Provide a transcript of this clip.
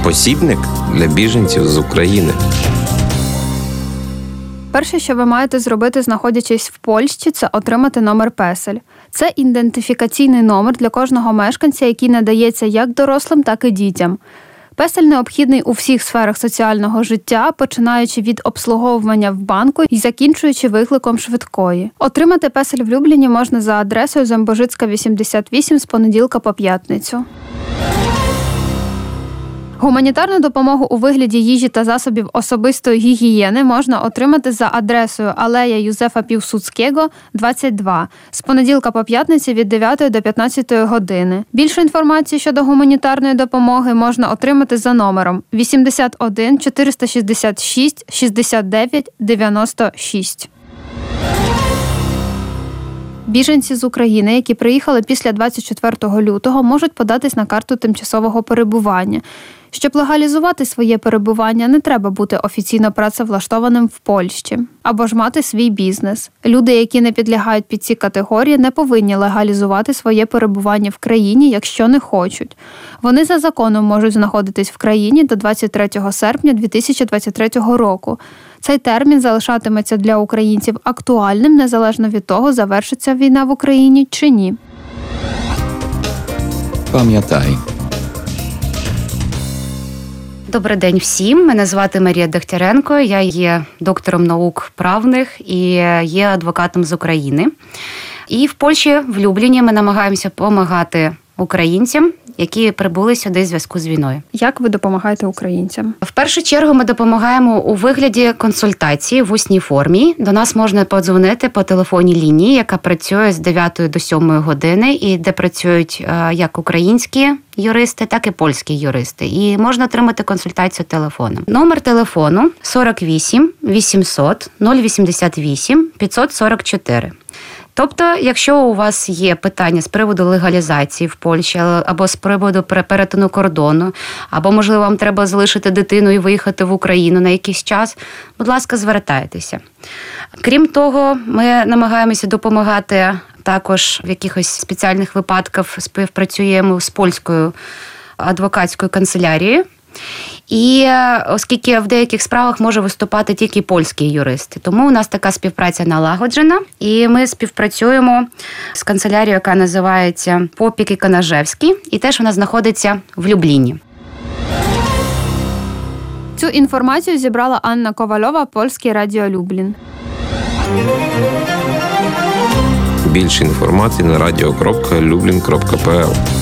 посібник для біженців з України. Перше, що ви маєте зробити, знаходячись в Польщі, це отримати номер PESEL. Це ідентифікаційний номер для кожного мешканця, який надається як дорослим, так і дітям. PESEL необхідний у всіх сферах соціального життя, починаючи від обслуговування в банку і закінчуючи викликом швидкої. Отримати PESEL в Любліні можна за адресою Замбожицька, 88 з понеділка по п'ятницю. Гуманітарну допомогу у вигляді їжі та засобів особистої гігієни можна отримати за адресою Алея Юзефа Пілсудського, 22, з понеділка по п'ятницю від 9 до 15 години. Більше інформації щодо гуманітарної допомоги можна отримати за номером 81 466 69 96. Біженці з України, які приїхали після 24 лютого, можуть податись на карту тимчасового перебування. Щоб легалізувати своє перебування, не треба бути офіційно працевлаштованим в Польщі або ж мати свій бізнес. Люди, які не підлягають під ці категорії, не повинні легалізувати своє перебування в країні, якщо не хочуть. Вони за законом можуть знаходитись в країні до 23 серпня 2023 року. Цей термін залишатиметься для українців актуальним, незалежно від того, завершиться війна в Україні чи ні. Пам'ятай. Добрий день всім. Мене звати Марія Дегтяренко. Я є доктором наук правних і є адвокатом з України. І в Польщі, в Любліні, ми намагаємося допомагати українцям, які прибули сюди в зв'язку з війною. Як ви допомагаєте українцям? В першу чергу ми допомагаємо у вигляді консультації в усній формі. До нас можна подзвонити по телефонній лінії, яка працює з 9 до 7 години, і де працюють як українські юристи, так і польські юристи. І можна отримати консультацію телефоном. Номер телефону 48 800 088 544. Тобто, якщо у вас є питання з приводу легалізації в Польщі, або з приводу перетину кордону, або, можливо, вам треба залишити дитину і виїхати в Україну на якийсь час, будь ласка, звертайтеся. Крім того, ми намагаємося допомагати також в якихось спеціальних випадках, співпрацюємо з польською адвокатською канцелярією. І оскільки в деяких справах може виступати тільки польські юристи. Тому у нас така співпраця налагоджена. І ми співпрацюємо з канцелярією, яка називається Попік і Канажевський. І теж вона знаходиться в Любліні. Цю інформацію зібрала Анна Ковальова, Польське радіо Люблін. Більше інформації на radio.lublin.pl.